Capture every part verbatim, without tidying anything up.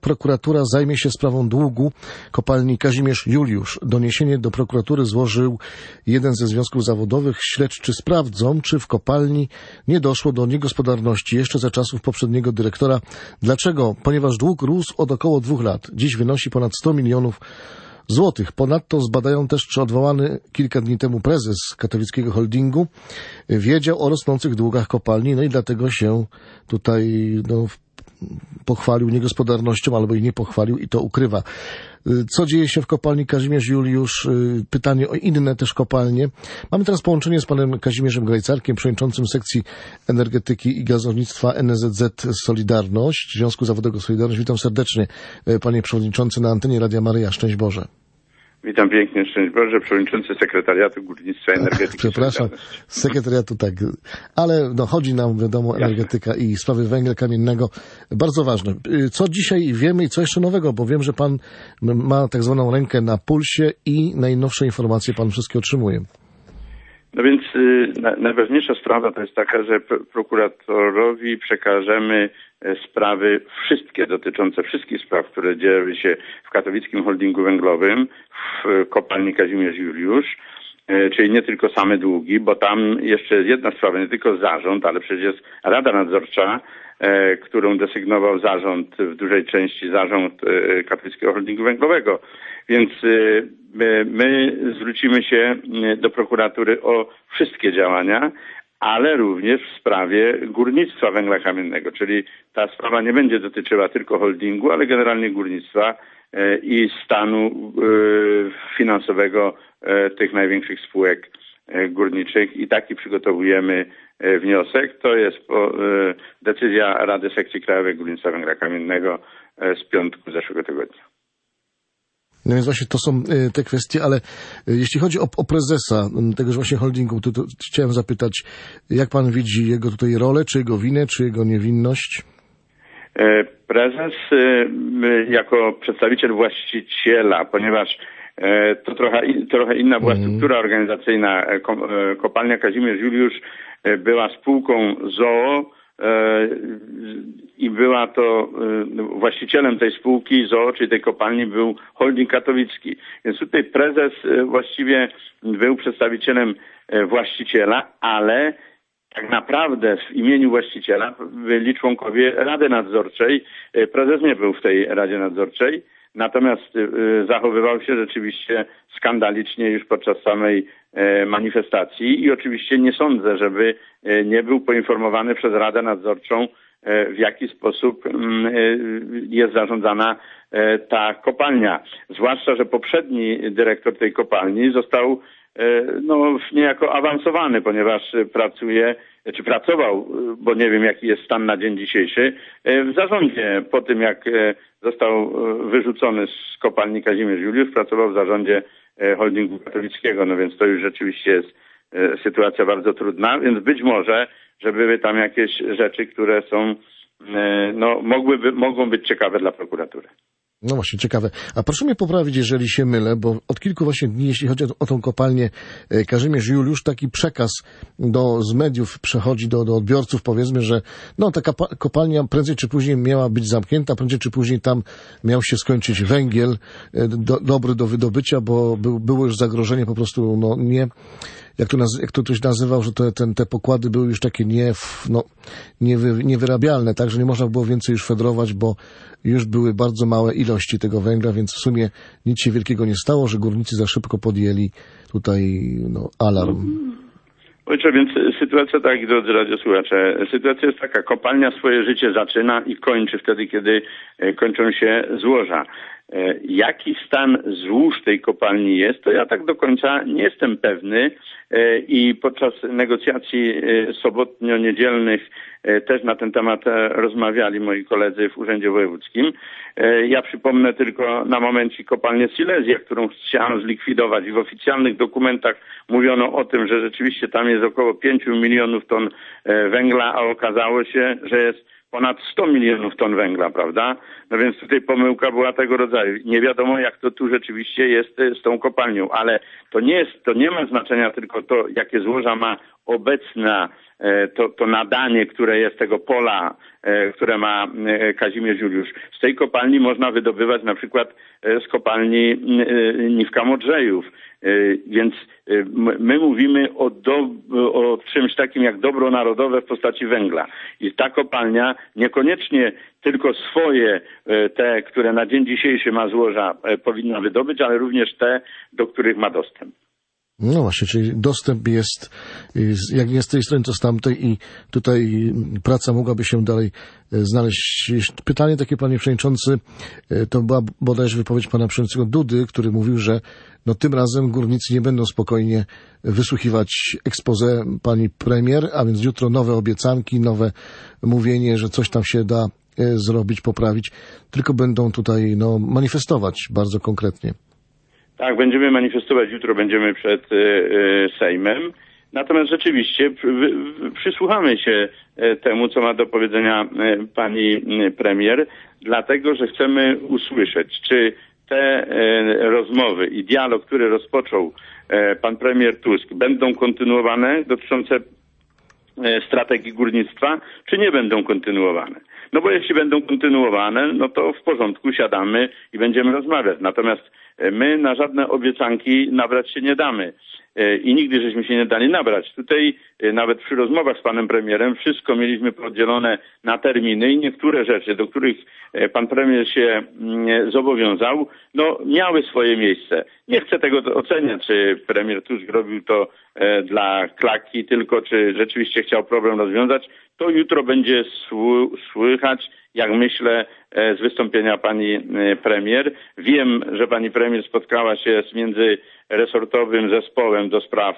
prokuratura zajmie się sprawą długu kopalni Kazimierz Juliusz. Doniesienie do prokuratury złożył jeden ze związków zawodowych. Śledczy sprawdzą, czy w kopalni nie doszło do niegospodarności jeszcze za czasów poprzedniego dyrektora. Dlaczego? Ponieważ dług rósł od około dwóch lat. Dziś wynosi ponad sto milionów złotych. Ponadto zbadają też, czy odwołany kilka dni temu prezes katowickiego holdingu wiedział o rosnących długach kopalni, no i dlatego się tutaj no, pochwalił niegospodarnością, albo i nie pochwalił i to ukrywa. Co dzieje się w kopalni Kazimierz Juliusz? Pytanie o inne też kopalnie. Mamy teraz połączenie z panem Kazimierzem Grajcarkiem, przewodniczącym sekcji energetyki i gazownictwa N S Z Z Solidarność, Związku Zawodowego Solidarność. Witam serdecznie, panie przewodniczący, na antenie Radia Maryja. Szczęść Boże. Witam pięknie, szczęść Boże, przewodniczący Sekretariatu Górnictwa i Energetyki. Przepraszam, z sekretariatu tak, ale no, chodzi nam, wiadomo, energetyka i sprawy węgla kamiennego. Bardzo ważne. Co dzisiaj wiemy i co jeszcze nowego, bo wiem, że pan ma tak zwaną rękę na pulsie i najnowsze informacje pan wszystkie otrzymuje. No więc y, na, najważniejsza sprawa to jest taka, że pro, prokuratorowi przekażemy sprawy wszystkie dotyczące wszystkich spraw, które dzieły się w katowickim holdingu węglowym, w kopalni Kazimierz Juliusz, czyli nie tylko same długi, bo tam jeszcze jest jedna sprawa, nie tylko zarząd, ale przecież jest Rada Nadzorcza, którą desygnował zarząd, w dużej części zarząd katowickiego holdingu węglowego. Więc my, my zwrócimy się do prokuratury o wszystkie działania, ale również w sprawie górnictwa węgla kamiennego, czyli ta sprawa nie będzie dotyczyła tylko holdingu, ale generalnie górnictwa i stanu finansowego tych największych spółek górniczych i taki przygotowujemy wniosek. To jest decyzja Rady Sekcji Krajowej Górnictwa Węgla Kamiennego z piątku zeszłego tygodnia. No więc właśnie to są te kwestie, ale jeśli chodzi o, o prezesa tegoż właśnie holdingu, to, to chciałem zapytać, jak pan widzi jego tutaj rolę, czy jego winę, czy jego niewinność? Prezes jako przedstawiciel właściciela, ponieważ to trochę, trochę inna była struktura organizacyjna. Kopalnia Kazimierz Juliusz była spółką z o o i była to właścicielem tej spółki z o o, czyli tej kopalni, był holding katowicki. Więc tutaj prezes właściwie był przedstawicielem właściciela, ale tak naprawdę w imieniu właściciela byli członkowie Rady Nadzorczej. Prezes nie był w tej Radzie Nadzorczej, natomiast zachowywał się rzeczywiście skandalicznie już podczas samej manifestacji i oczywiście nie sądzę, żeby nie był poinformowany przez Radę Nadzorczą, w jaki sposób jest zarządzana ta kopalnia. Zwłaszcza, że poprzedni dyrektor tej kopalni został no, niejako awansowany, ponieważ pracuje, czy pracował, bo nie wiem jaki jest stan na dzień dzisiejszy, w zarządzie. Po tym jak został wyrzucony z kopalni Kazimierz Juliusz, pracował w zarządzie holdingu katowickiego, no więc to już rzeczywiście jest sytuacja bardzo trudna, więc być może, że były tam jakieś rzeczy, które są, no mogłyby, mogą być ciekawe dla prokuratury. No właśnie, ciekawe. A proszę mnie poprawić, jeżeli się mylę, bo od kilku właśnie dni, jeśli chodzi o tą kopalnię Kazimierz Juliusz, taki przekaz do, z mediów przechodzi do, do odbiorców, powiedzmy, że no taka kopalnia prędzej czy później miała być zamknięta, prędzej czy później tam miał się skończyć węgiel do, dobry do wydobycia, bo był, było już zagrożenie po prostu, no nie, jak to, naz- jak to ktoś nazywał, że te, ten, te pokłady były już takie nie, no, niewy, niewyrabialne, tak, że nie można było więcej już fedrować, bo już były bardzo małe ilości tego węgla, więc w sumie nic się wielkiego nie stało, że górnicy za szybko podjęli tutaj no, alarm. Ojcze, więc sytuacja, tak, drodzy radiosłuchacze, sytuacja jest taka, kopalnia swoje życie zaczyna i kończy wtedy, kiedy kończą się złoża. Jaki stan złóż tej kopalni jest, to ja tak do końca nie jestem pewny i podczas negocjacji sobotnio-niedzielnych też na ten temat rozmawiali moi koledzy w Urzędzie Wojewódzkim. Ja przypomnę tylko na momencie kopalnię Silesia, którą chciano zlikwidować i w oficjalnych dokumentach mówiono o tym, że rzeczywiście tam jest około pięć milionów ton węgla, a okazało się, że jest ponad sto milionów ton węgla, prawda? No więc tutaj pomyłka była tego rodzaju. Nie wiadomo, jak to tu rzeczywiście jest z tą kopalnią, ale to nie jest, to nie ma znaczenia tylko to, jakie złoża ma obecna To, to nadanie, które jest tego pola, które ma Kazimierz Juliusz. Z tej kopalni można wydobywać na przykład z kopalni Niwka Modrzejów. Więc my mówimy o, do, o czymś takim jak dobro narodowe w postaci węgla. I ta kopalnia niekoniecznie tylko swoje, te, które na dzień dzisiejszy ma złoża, powinna wydobyć, ale również te, do których ma dostęp. No właśnie, czyli dostęp jest, jak nie z tej strony, to z tamtej i tutaj praca mogłaby się dalej znaleźć. Pytanie takie, panie przewodniczący, to była bodajże wypowiedź pana przewodniczącego Dudy, który mówił, że no tym razem górnicy nie będą spokojnie wysłuchiwać expose pani premier, a więc jutro nowe obiecanki, nowe mówienie, że coś tam się da zrobić, poprawić, tylko będą tutaj no, manifestować bardzo konkretnie. Tak, będziemy manifestować, jutro będziemy przed y, y, Sejmem. Natomiast rzeczywiście przy, y, przysłuchamy się y, temu, co ma do powiedzenia y, pani y, premier, dlatego, że chcemy usłyszeć, czy te y, rozmowy i dialog, który rozpoczął y, pan premier Tusk, będą kontynuowane dotyczące y, strategii górnictwa, czy nie będą kontynuowane. No bo jeśli będą kontynuowane, no to w porządku, siadamy i będziemy rozmawiać. Natomiast my na żadne obiecanki nabrać się nie damy i nigdy żeśmy się nie dali nabrać. Tutaj nawet przy rozmowach z panem premierem wszystko mieliśmy podzielone na terminy i niektóre rzeczy, do których pan premier się zobowiązał, no miały swoje miejsce. Nie chcę tego oceniać, czy premier Tusk robił to dla klaki, tylko czy rzeczywiście chciał problem rozwiązać. To jutro będzie słychać, jak myślę, z wystąpienia pani premier. Wiem, że pani premier spotkała się z międzyresortowym zespołem do spraw,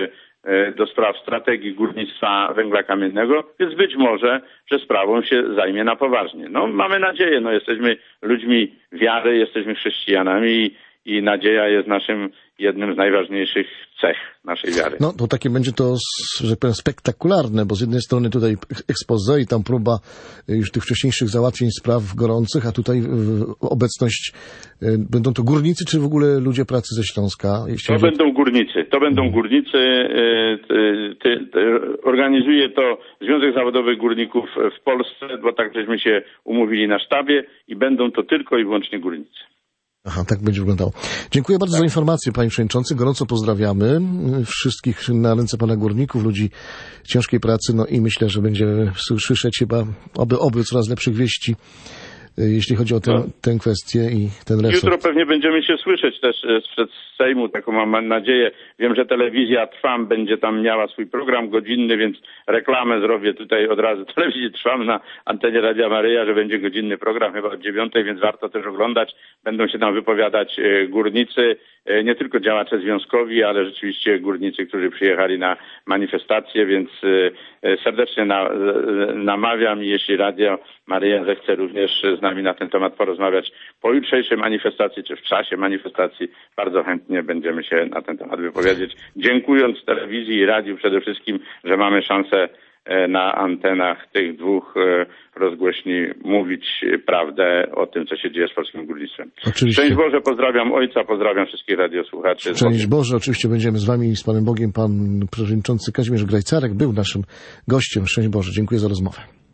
do spraw strategii górnictwa węgla kamiennego, więc być może, że sprawą się zajmie na poważnie. No, mamy nadzieję, no, jesteśmy ludźmi wiary, jesteśmy chrześcijanami i, i nadzieja jest naszym jednym z najważniejszych cech naszej wiary. No to takie będzie to, że powiem, spektakularne, bo z jednej strony tutaj expose i tam próba już tych wcześniejszych załatwień spraw gorących, a tutaj obecność, będą to górnicy, czy w ogóle ludzie pracy ze Śląska? Jeśli to chodzi... będą górnicy, to będą hmm. górnicy, ty, ty, organizuje to Związek Zawodowy Górników w Polsce, bo tak żeśmy się umówili na sztabie i będą to tylko i wyłącznie górnicy. Aha, tak będzie wyglądało. Dziękuję bardzo tak. za informację, panie przewodniczący. Gorąco pozdrawiamy wszystkich na ręce pana górników, ludzi ciężkiej pracy, no i myślę, że będziemy słyszeć chyba oby, oby coraz lepszych wieści, jeśli chodzi o tę, no. tę kwestię i ten resort. Jutro pewnie będziemy się słyszeć też sprzed Sejmu, taką mam nadzieję. Wiem, że telewizja Trwam będzie tam miała swój program godzinny, więc reklamę zrobię tutaj od razu. Telewizji Trwam na antenie Radia Maryja, że będzie godzinny program chyba od dziewiątej, więc warto też oglądać. Będą się tam wypowiadać górnicy, nie tylko działacze związkowi, ale rzeczywiście górnicy, którzy przyjechali na manifestację, więc serdecznie na, namawiam i jeśli Radio Maryja zechce również z nami na ten temat porozmawiać po jutrzejszej manifestacji, czy w czasie manifestacji, bardzo chętnie będziemy się na ten temat wypowiedzieć. Dziękując telewizji i radiu przede wszystkim, że mamy szansę na antenach tych dwóch rozgłośni mówić prawdę o tym, co się dzieje z polskim górnictwem. Oczywiście. Szczęść Boże, pozdrawiam ojca, pozdrawiam wszystkich radiosłuchaczy. Szczęść Boże, oczywiście będziemy z wami i z Panem Bogiem. Pan przewodniczący Kazimierz Grajcarek był naszym gościem. Szczęść Boże, dziękuję za rozmowę.